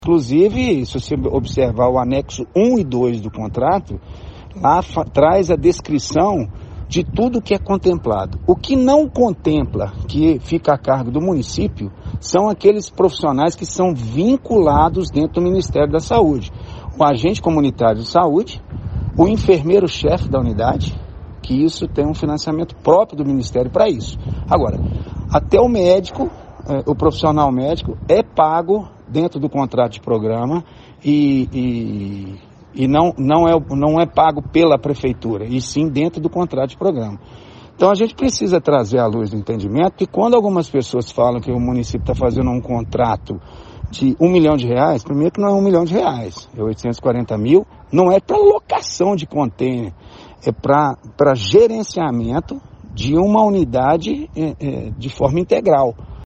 Inclusive, se você observar o anexo 1 e 2 do contrato, lá traz a descrição de tudo que é contemplado. O que não contempla, que fica a cargo do município, são aqueles profissionais que são vinculados dentro do Ministério da Saúde. O agente comunitário de saúde, o enfermeiro-chefe da unidade, que isso tem um financiamento próprio do Ministério para isso. Agora, até o médico, o profissional médico, é pago dentro do contrato de programa e não é pago pela prefeitura, e sim dentro do contrato de programa. Então a gente precisa trazer à luz do entendimento que quando algumas pessoas falam que o município está fazendo um contrato de R$1 milhão, primeiro que não é R$1 milhão, é 840 mil, não é para locação de contêiner, é para gerenciamento de uma unidade de forma integral.